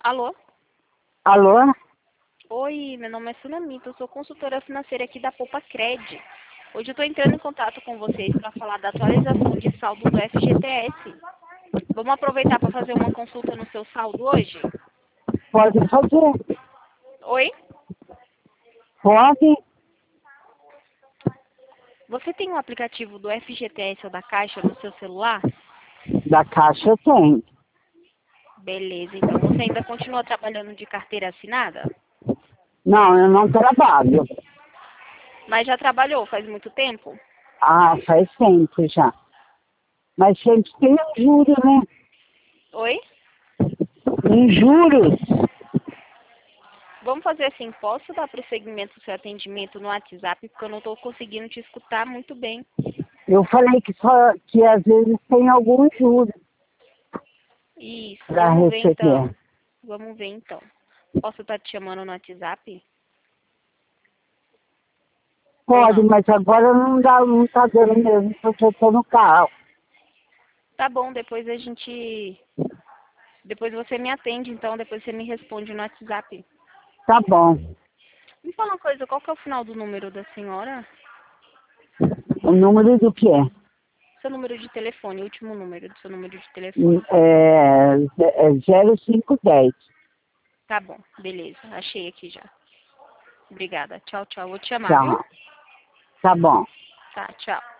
Alô? Alô? Oi, meu nome é Sunamita, eu sou consultora financeira aqui da Poupa Cred. Hoje eu estou entrando em contato com vocês para falar da atualização de saldo do FGTS. Vamos aproveitar para fazer uma consulta no seu saldo hoje? Pode fazer. Oi? Pode? Você tem o aplicativo do FGTS ou da Caixa no seu celular? Da Caixa tem. Beleza, então você ainda continua trabalhando de carteira assinada? Não, eu não trabalho. Mas já trabalhou faz muito tempo? Ah, faz tempo já. Mas sempre tem um juro, né? Oi? Um juros. Vamos fazer assim, posso dar prosseguimento ao seu atendimento no WhatsApp, porque eu não estou conseguindo te escutar muito bem. Eu falei que às vezes tem algum juro Isso, para vamos ver então. receber. Vamos ver então. Posso estar te chamando no WhatsApp? Ou Pode, não? mas agora não tá dando mesmo, porque eu tô no carro. Tá bom, depois a gente... Depois você me atende, então, depois você me responde no WhatsApp. Tá bom. Me fala uma coisa, qual que é o final do número da senhora? O número do quê? Seu número de telefone, o último número do seu número de telefone. É 0510. Tá bom, beleza, achei aqui já. Obrigada, tchau, tchau. Vou te chamar, viu? Tchau. Tá bom. Tá, tchau.